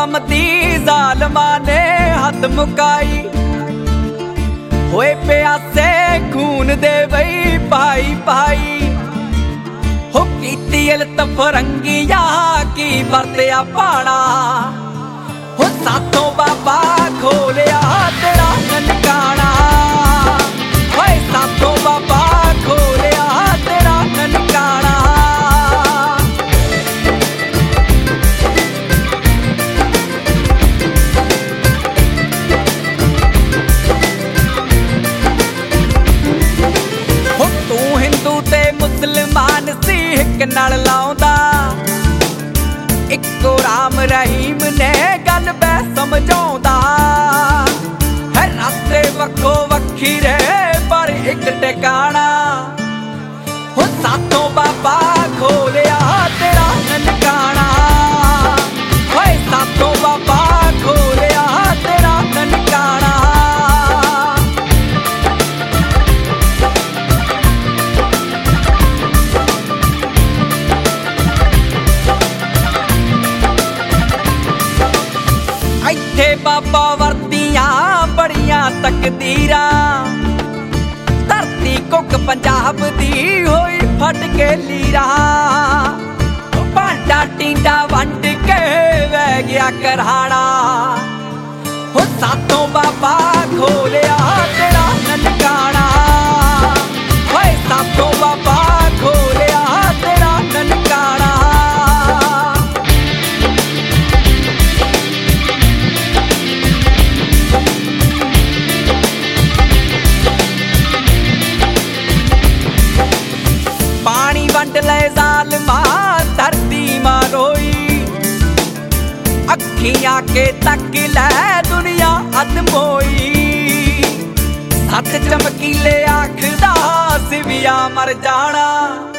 जुल्म दी जालमा ने हद मुकाई होए प्यासे खून दे बई भाई भाई हो कीती इल्तफ रंगिया की वरत्या पाड़ा हो साथों बाबा खोलिया तेरा ननकाना होए साथों बाबा खोलिया तेरा ननकाना मुसलमान सिख नाल लाउंदा इक्को राम रहीम ने गल बै समझाउंदा है रास्ते वक्खो वखीरे पर एक टिकाणा हो साथों बाबा खोलिया तेरा ननकाना होए साथों बाबा खोलिया तेरा ननकाना इत्थे बाबा वरतियां बड़ियां तकदीरां धरती कुक पंजाब दी होई फट के लीरा भांडा टींडा वंड के वह गया करहाड़ा हो साथों बाबा खोलिया तेरा ननकाना होए साथों बाबा खोलिया तेरा ननकाना वंड ले जालमा धरती मां रोई अखियां के तक ले दुनिया अदमोई सच चमकीले आखदा सिविया मर जाना।